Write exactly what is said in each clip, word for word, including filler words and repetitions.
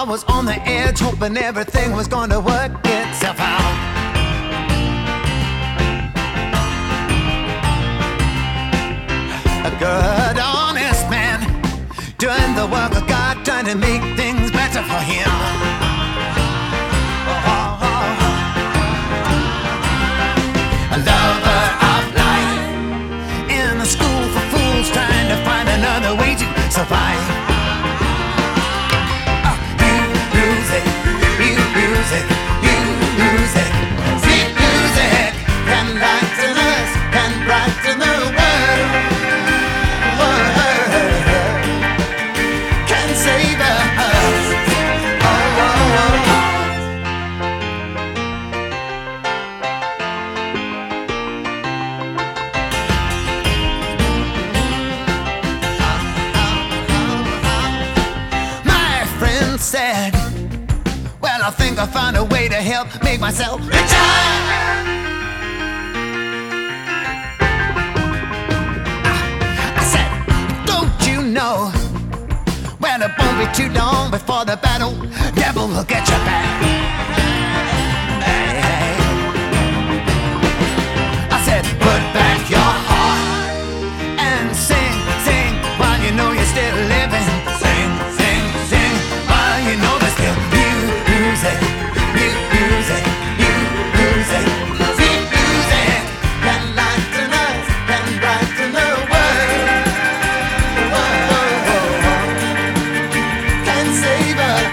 was on the edge, hoping everything was gonna work itself out. A good, honest man, doing the work of God, trying to make things better for him. Oh, oh, oh. A lover of life, in a school for fools, trying to find another way to survive. Uh, you music, you music, you music, sweet music can lighten us, can brighten the world. Can save us. Oh, oh, oh. My friend said, well, I think I found a way to help make myself richer. I said, don't you know? Well, it won't be too long before the battle devil will get you back. Hey. I said, put back your heart and sing, sing while you know you're still living. Sing, sing, sing while you know there's still music, music, music. Sweet music can lighten us, can brighten the world. Can save us.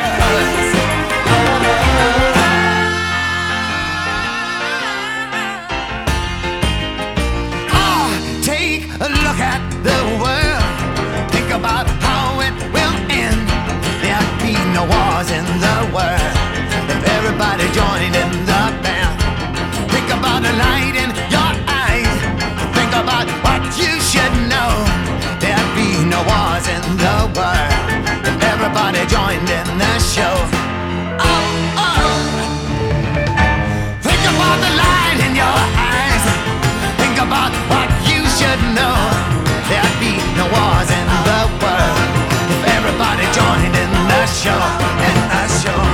Oh, take a look at the world. Think about how it will end. There'd be no wars in the world if everybody joined in the band. Think about the light in your eyes. Think about what you should know. There'd be no wars in the world if everybody joined in the show. Oh, oh. Think about the light in your eyes. Think about what you should know. There'd be no wars in the world if everybody joined in the show. In the show.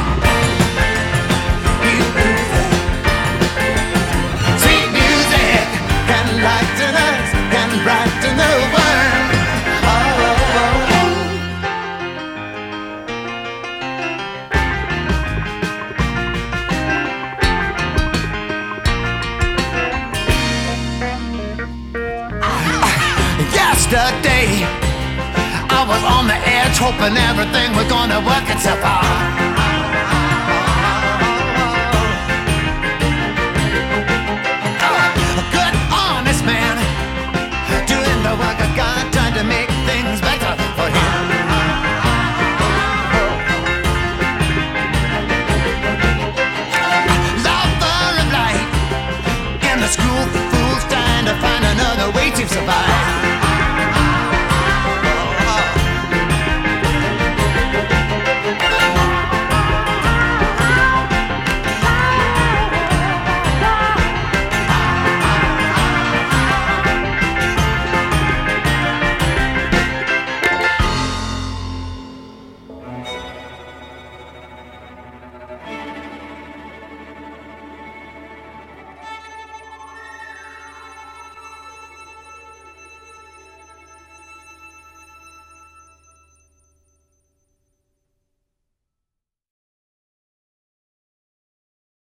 Music. Sweet music can lighten us, can brighten the world. Oh, oh, oh. Yesterday, I was on the edge, hoping everything was gonna work itself out.